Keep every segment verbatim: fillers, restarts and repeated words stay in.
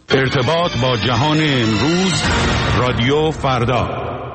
ارتباط با جهان امروز، رادیو فردا.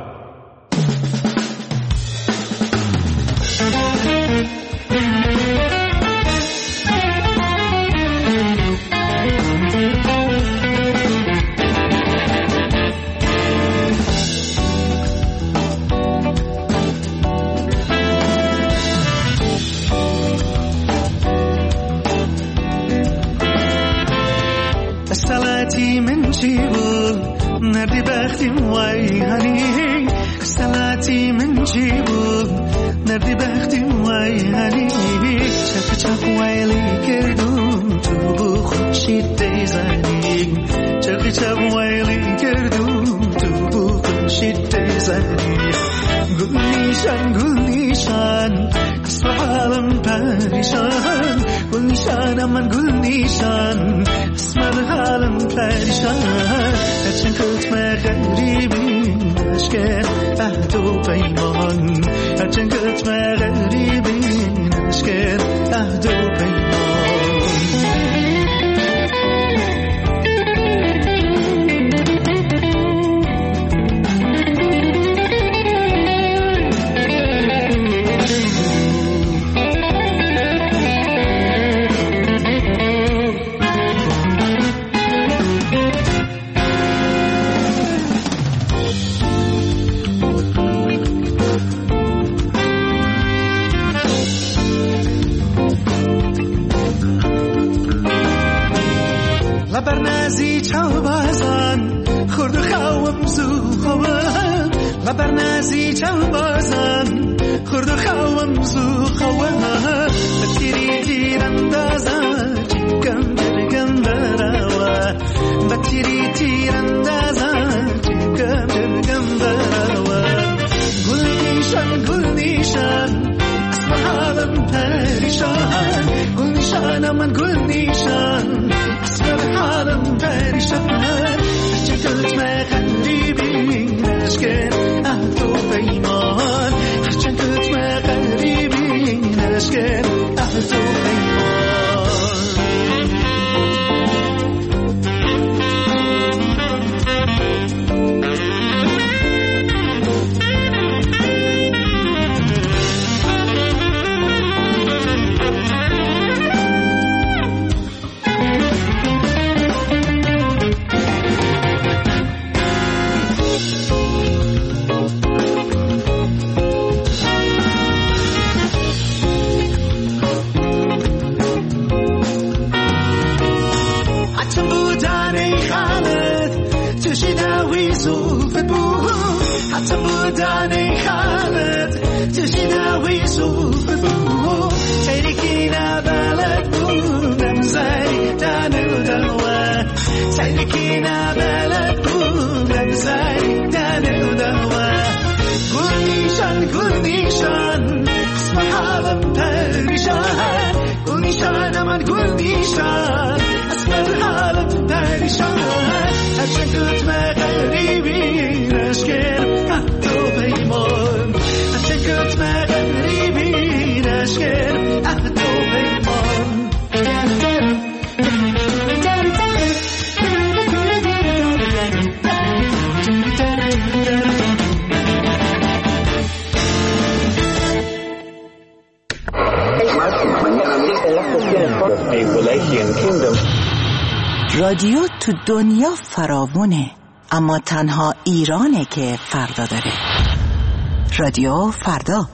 سلاتي من جيبول نردي بختم ويهني سلاتي من جيبول نردي بختم ويهني شك شك ويلي كردون تو بخشيت تيزاني شك شك ويلي كردون تو بخشيت تيزاني قل نيشان قل نيشان قصر عالم پریشان قل نيشان من قل نيشان اسمر حالم پریشان هرچند کتم غریبی نشکن عهد و پیمان هرچند کتم غریبی نشکن عهد و پیمان لبرنازی چاو بازان خورد خوام زو خوام لبرنازی چاو بازان خورد خوام زو خوام بتیری تیراندازان کم درگم براوا بتیری تیراندازان کم درگم براوا گل نیشان گل نیشان اسم حالم پریشان گل نیشان من گل نیشان اسمر حالم پریشان هرچند کتم غریبی نشکن عهد و پیمان هرچند کتم غریبی نشکن عهد و پیمان حتی بودن خالد تشناوی صوف بو تریکی نبلد بودم زری دانو دوا تریکی نبلد بودم زری دانو دوا گل نیشان گل نیشان اسم حالم پریشان گل نیشان من گل نیشان اسم حالم پریشان هرچند کتم غریبی نشکن عهد و پیمان هرچند کتم غریبی نشکن عهد و پیمان رادیو تو دنیا فراوونه، اما تنها ایرانه که فردا داره. رادیو فردا.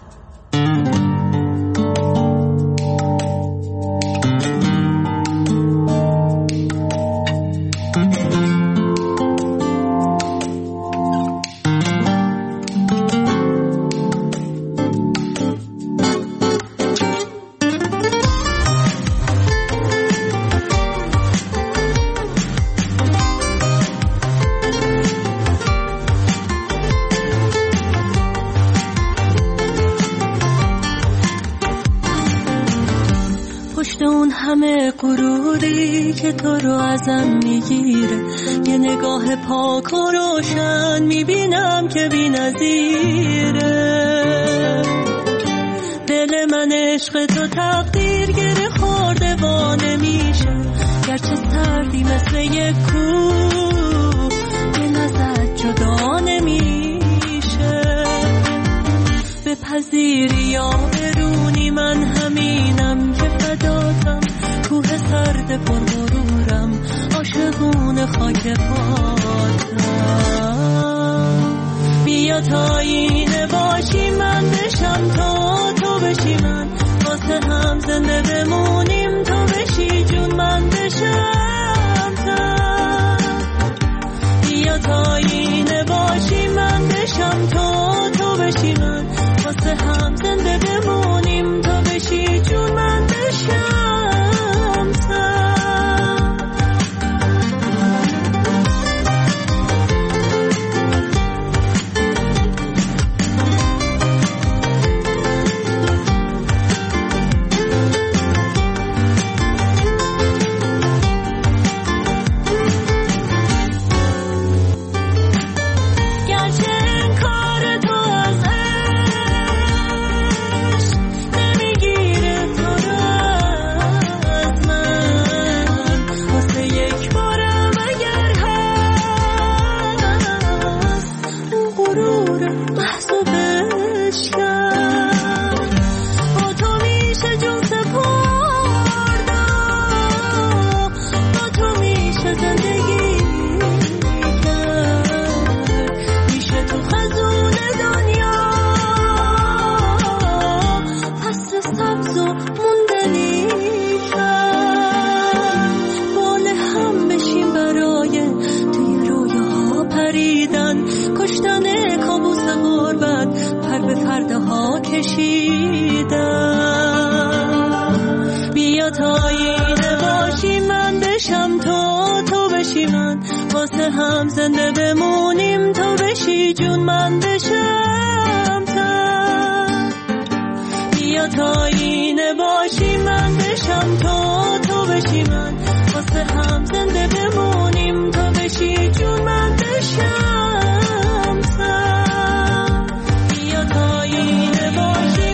همه غروری که تو رو ازم میگیره، یه نگاه پاک و روشن میبینم که بی نظیره. دل من عشق تو تقدیر گره خورده و نمیشه، گرچه سردی مثل یک کوه دل ازت جدا نمیشه. بپذیری یا برونی من همینم که فداتم، کوه سرد پر غرورم عاشقون خاک پاتم. بیا تا اینه باشی من بشم تا تو بشی من، واسه هم زنده بمونیم تو بشی جون من بشم تا. بیا تا اینه باشی من بشم تا تو بشی من، واسه هم زنده بمونیم تو بشی جون من بشم تا. بیا تا اینه باشی من بشم تا تو بشی من، واسه هم زنده بمونیم تو بشی جون من بشم تا. بیا تا اینه باشی من بشم تا تو بشی من، واسه هم زنده بمونیم تو بشی جون من بشم تا. بیا تا اینه باشی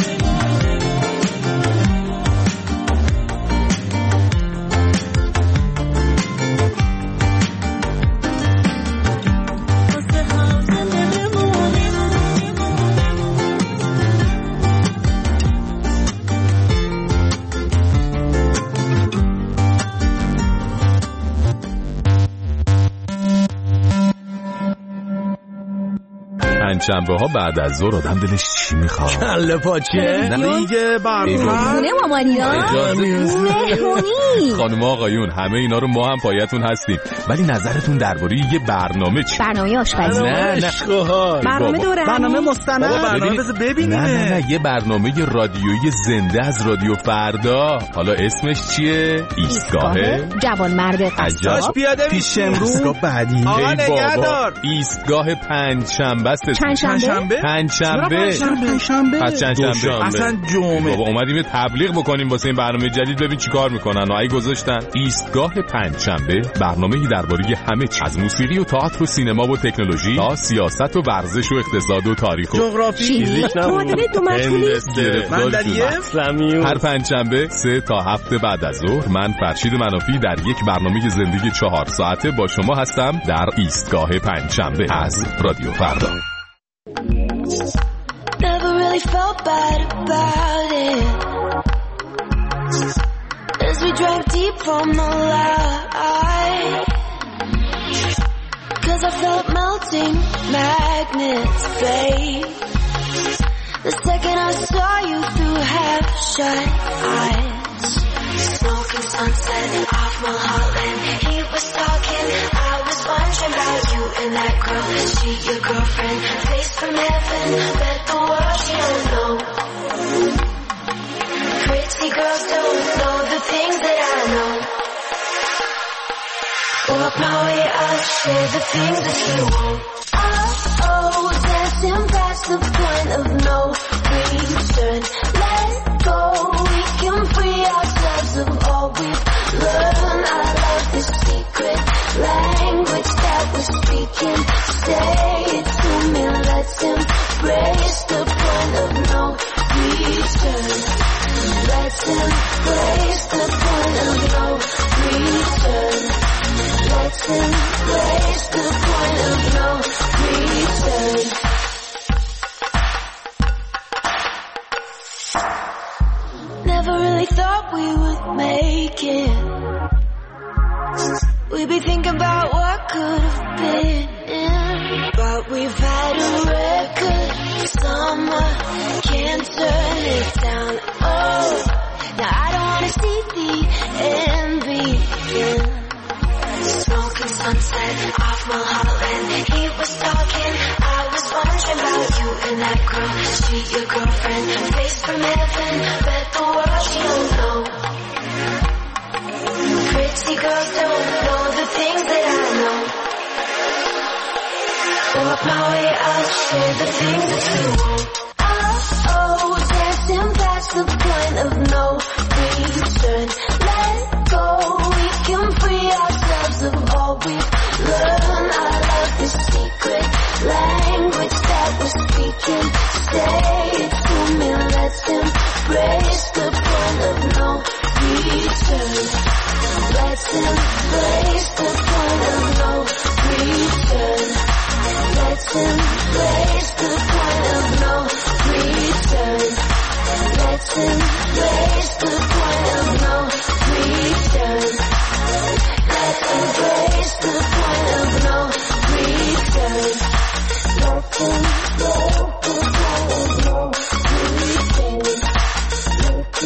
شنبه ها بعد از ظهر آدم دلش چی میخواد؟ کله پاچه دیگه برنامه خونه مامانی‌ها مهمونی. خانم آقایون همه اینا رو ما هم پایتون هستیم، ولی نظرتون درباره یه برنامه چی؟ برنامه آشپزی. نه نه برنامه دوره برنامه مستند. برنامه بذار ببینیم. نه نه نه یه برنامه رادیویی زنده از رادیو فردا. حالا اسمش چیه؟ ایستگاه جوانمرد قصاب. پیاده پیش امروز بعدی. آقا نگهدار. ایستگاه پنجشنبه است. پنجشنبه؟ پنجشنبه. پنجشنبه. پس چندشنبه. اصلا جمعه. بابا اومدیم تبلیغ بکنیم واسه این برنامه جدید، ببین چیکار میکنن. و ای گذاشتن ایستگاه پنجشنبه، برنامه‌ای درباره همه چیز از موسیقی و تئاتر و سینما و تکنولوژی تا سیاست و ورزش و اقتصاد و تاریخ و جغرافی. معادله دو مجهولی. هر پنجشنبه سه تا هفت بعد از ظهر من فرشید منافی در یک برنامه زندگی چهار ساعته با شما هستم در ایستگاه پنجشنبه از رادیو فردا. Never really felt bad about it as we drank deep from the light, 'cause I felt melting magnets fade the second I saw you through half-shut eyes. Smoking sunset off Mulholland, he was talking, I was wondering about you and that girl. She your girlfriend, face from heaven, bet the world she don't know. Pretty girls don't know the things that I know. Walk my way, I'll share the things that you won't. Oh, oh, dancing past the point of no return. Let go, we can free ourselves of all we've learned. I love the secret language that we're speaking. Say it to me, let's embrace the point of no return. Let's embrace the point of no return. We be thinking about what could have been, but we've had a record summer, can't turn it down. Oh, now I don't wanna see the end begin. Smoking sunset off Mulholland, he was talking, I was wondering about you and that girl. She your girlfriend, face from heaven, bet the world she don't know. Pretty girls don't know the things that I know. Walk my way, I'll share the things that you won't. Oh, oh, dancing past the point of no return. Let go, we can free ourselves of all we've learned. I love this secret language that we're speaking. Say it to me, let's embrace the point of no return. Let's embrace the point of no return. Let's embrace the point of no return. Let's embrace the point of no return. Let's embrace the point of no return. Let's embrace the point of no return. Let's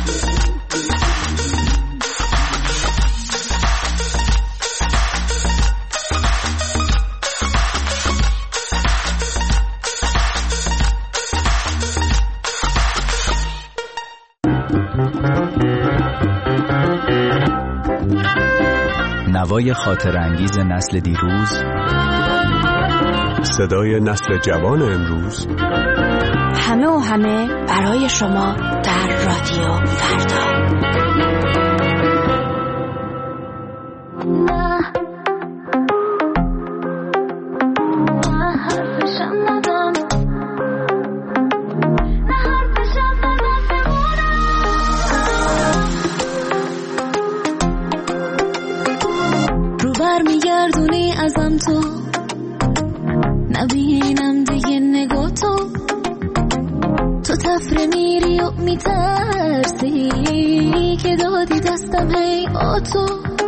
نوای خاطر انگیز نسل دیروز، صدای نسل جوان امروز، همه و همه برای شما در رادیو فردا. ازم تو نبینم دیگه نگاه تو، تو تفره میری و میترسی که دادی دستم هی آتو.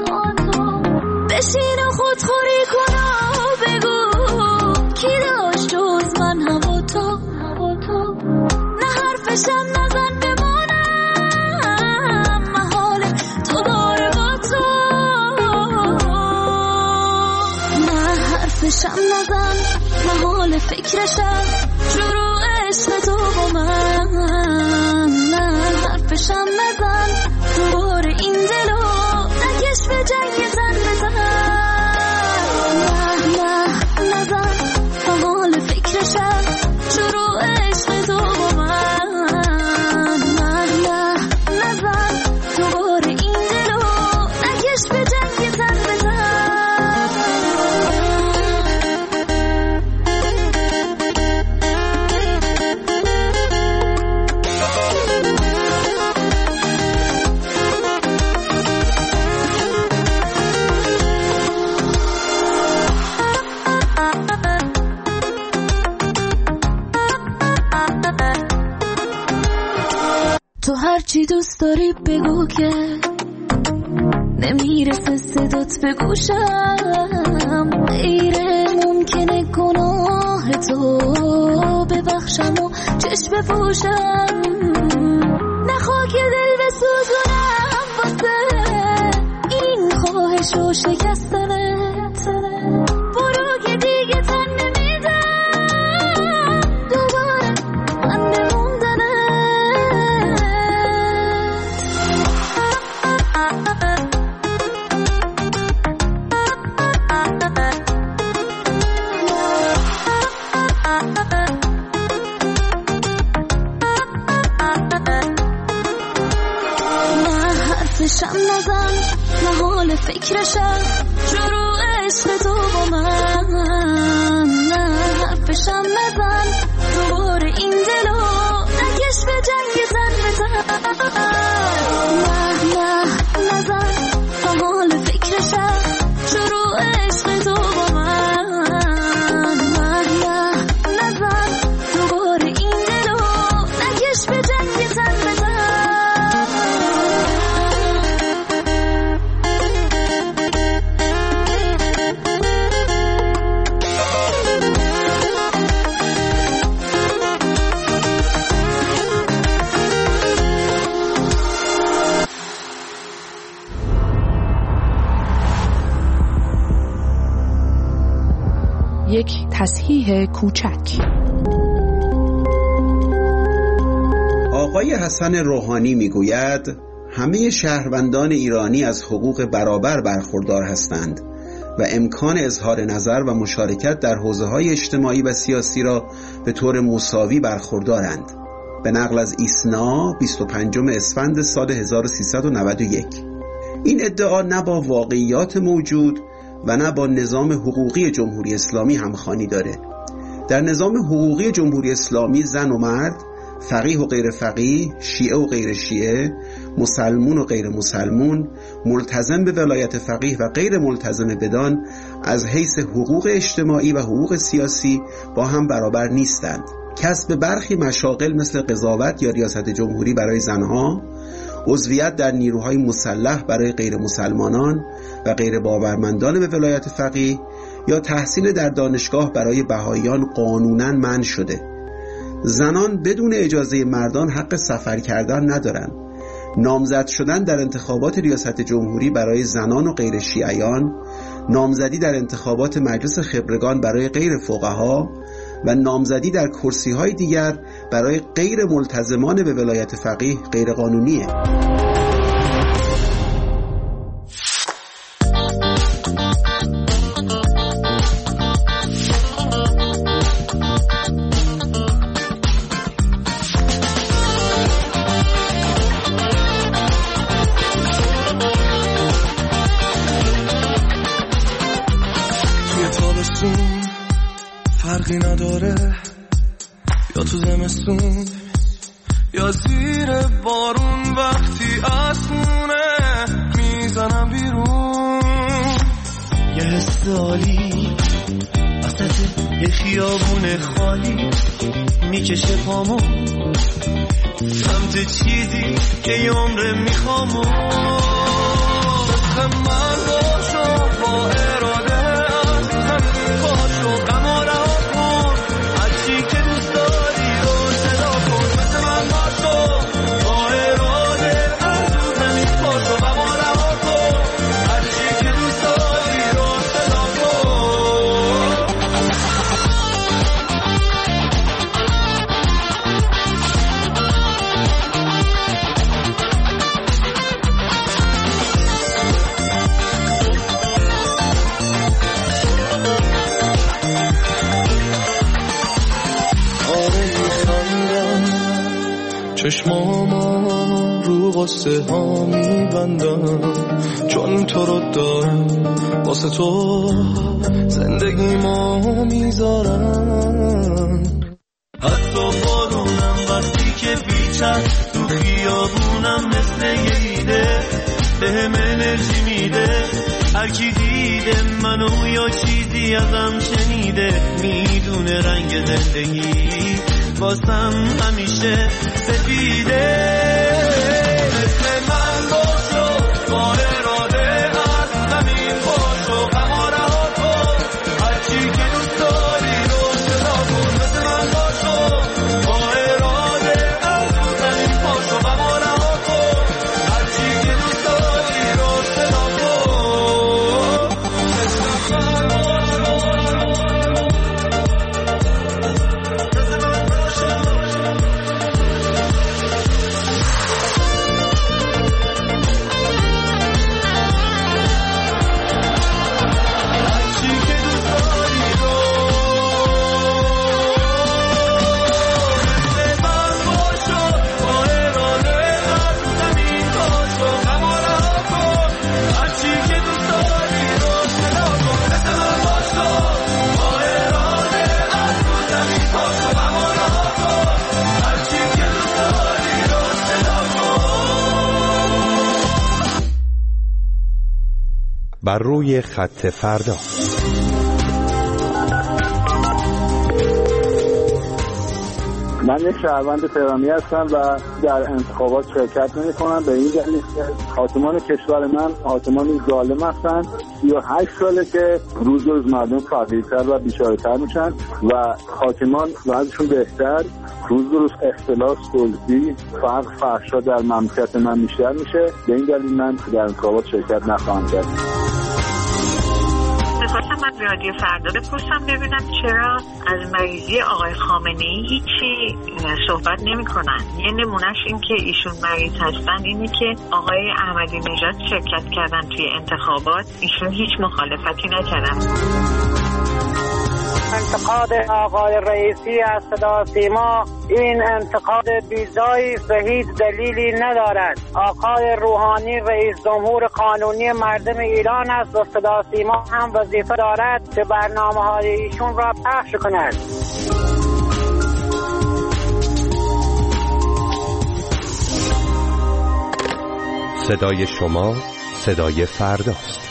بشین و خودخوری کن و بگو کی داشت جز من هوا تو. نه حرفشم نزن بمانم محال تو باره با تو. حرفشم نزن محال فکرشم شروع عشق تو با من. نه حرفشم نزن دوباره این دلو نکش به جنگ زن بزن. نه نه نزن محال فکرشم شروع عشق تو با من. نه نه نزن دوباره این دلو نکش به جنگ زن بزن. تو هر چی دوست داری بگو که نمیرسه صدات به گوشم. غیره ممکنه گناه تو ببخشم و چشم بپوشم. نخوا که دل بسوزونم واسه این خواهش و شکستنت. برو که دیگه تن نمیدم دوباره من بموندنت. حرفشم نزن محال فکرشم شروع عشق تو با من. نه حرفشم نزن دوباره این دلو نکش به جنگ زن بزن. نه نه نزن محال فکرشم شروع عشق تو با من. نه نه نزن دوباره این دلو نکش به جنگ زن بزن. یک تصحیح کوچک. آقای حسن روحانی میگوید همه شهروندان ایرانی از حقوق برابر برخوردار هستند و امکان اظهار نظر و مشارکت در حوزه‌های اجتماعی و سیاسی را به طور مساوی برخوردارند. به نقل از ایسنا بیست و پنجم اسفند سال هزار و سیصد و نود و یک. این ادعا نه با واقعیات موجود و نه با نظام حقوقی جمهوری اسلامی همخوانی داره. در نظام حقوقی جمهوری اسلامی زن و مرد، فقیه و غیر فقیه، شیعه و غیر شیعه، مسلمون و غیر مسلمون، ملتزم به ولایت فقیه و غیر ملتزم بدان از حیث حقوق اجتماعی و حقوق سیاسی با هم برابر نیستند. کسب برخی مشاغل مثل قضاوت یا ریاست جمهوری برای زنها، عضویت در نیروهای مسلح برای غیر مسلمانان و غیر باورمندان به ولایت فقیه یا تحصیل در دانشگاه برای بهائیان قانوناً منع شده. زنان بدون اجازه مردان حق سفر کردن ندارند. نامزد شدن در انتخابات ریاست جمهوری برای زنان و غیر شیعیان، نامزدی در انتخابات مجلس خبرگان برای غیر فقها و نامزدی در کرسی‌های دیگر برای غیر ملتزمان به ولایت فقیه غیر قانونیه. فرقی نداره یا تو زمستون یا زیر بارون، وقتی آسمونه میزنم بیرون. یه حس عالی وسط یه خیابون خالی میکشه پامو سمت چیزی که یه عمره میخوامو. مثل من باشو با اراده از زمین پاشو غم و رها کن، هرچی که دوست داری رو صدا کن. مثل من باشو با اراده از زمین پاشو غم و رها کن، هرچی که دوست داری رو صدا کن. چشماما رو قصه ها میبندم، چون تو رو دارم واسه تو زندگی ما میذارم. حتی بارونم وقتی که بیچم تو خیابونم مثل یه ایده بهم انرژی میده. هرکی دیده منو یا چیزی ازم شنیده میدونه رنگ زندگی واسم همیشه سفیده. مثل من باشو با اراده از زمین پاشو غم و رها کن، هرچی که دوست داری رو صدا کن. مثل من باشو با اراده از زمین پاشو غم و رها کن، هرچی که دوست داری رو صدا کن. مثل من باشو بر روی خط فردا. من یک شهروند تهرانی هستم و در انتخابات شرکت نمی کنم به این دلیل که حاکمان کشور من حاکمان ظالم هستند. سی و هشت ساله که روز روز مردم فقیرتر و بیچاره‌تر میشن و حاکمان وضعشون بهتر، روز روز اختلاس، دزدی، فقر، فحشا در مملکت من بیشتر میشه. به این دلیل من در انتخابات شرکت نخواهم کرد. میخواستم من رادیو فردا بپرسم ببینم چرا از مریضی آقای خامنه‌ای هیچی صحبت نمی کنن. یه نمونهش این که ایشون مریض هستن اینه که آقای احمدی نژاد شرکت کردن توی انتخابات، ایشون هیچ مخالفتی نکردن. انتقاد آقای رئیسی از صدا سیما این انتقاد بیجایی به هیچ دلیلی ندارد. آقای روحانی رئیس جمهور قانونی مردم ایران است و صدا سیما هم وظیفه دارد که برنامه‌های ایشون را پخش کند. صدای شما صدای فرداست.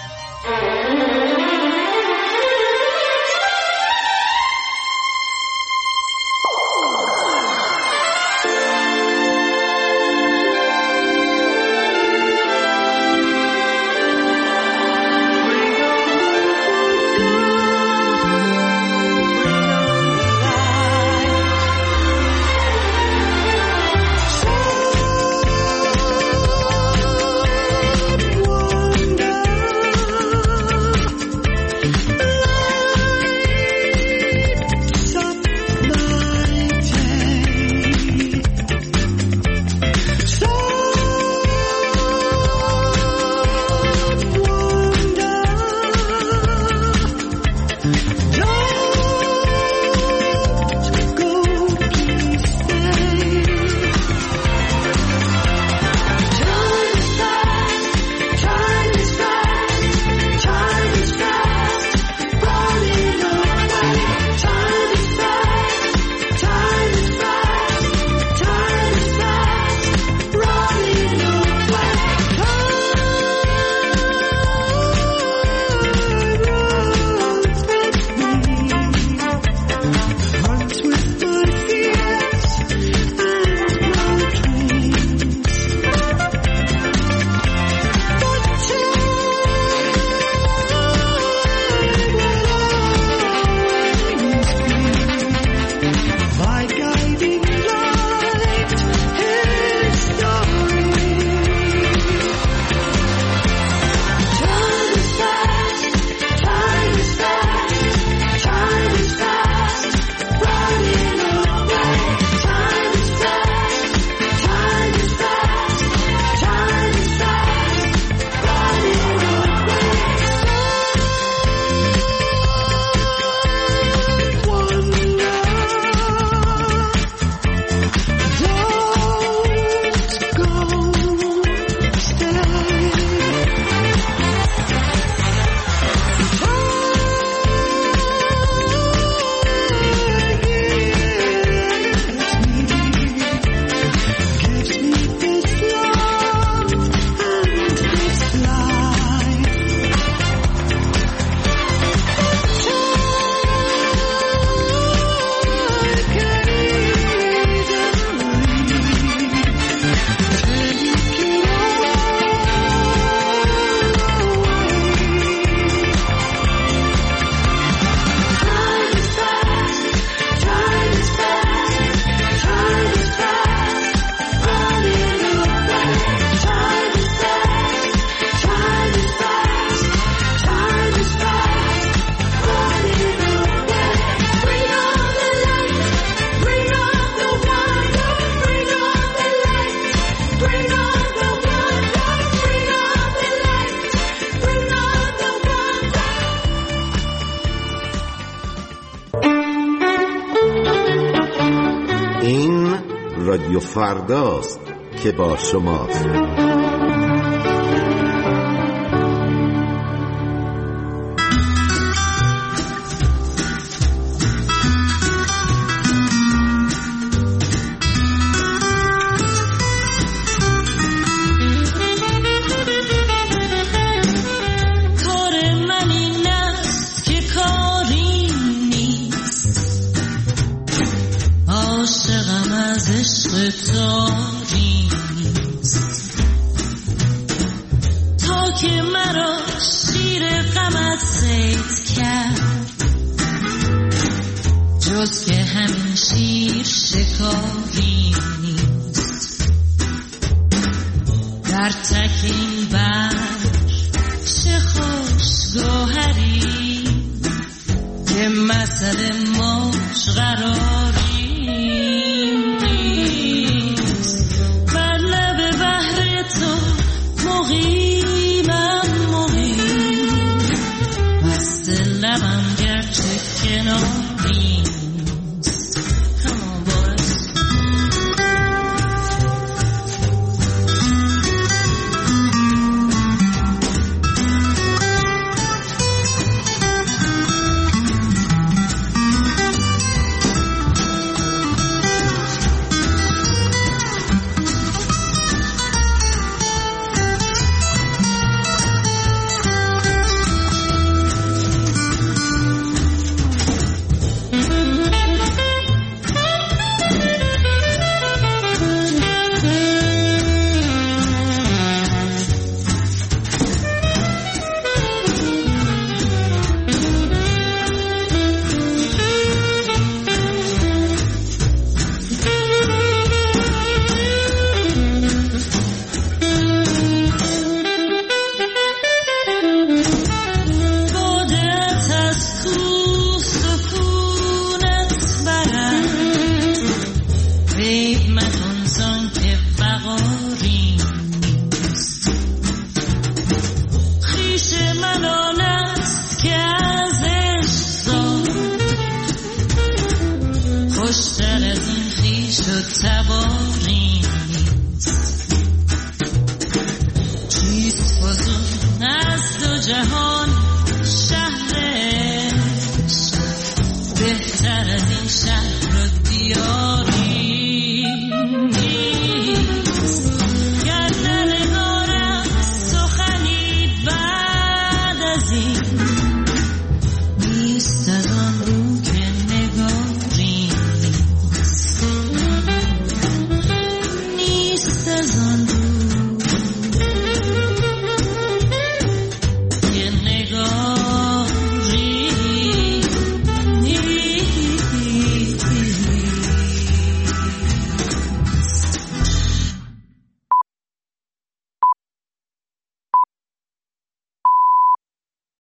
رادیو فرداست که با شماست. در تکین بر چه خوش گوهری وسط موج قراریم نیست، بر لب بحر تو مقیمم مقیم، مست لبم گرچه کناری. خوشتر از این خویش و تبار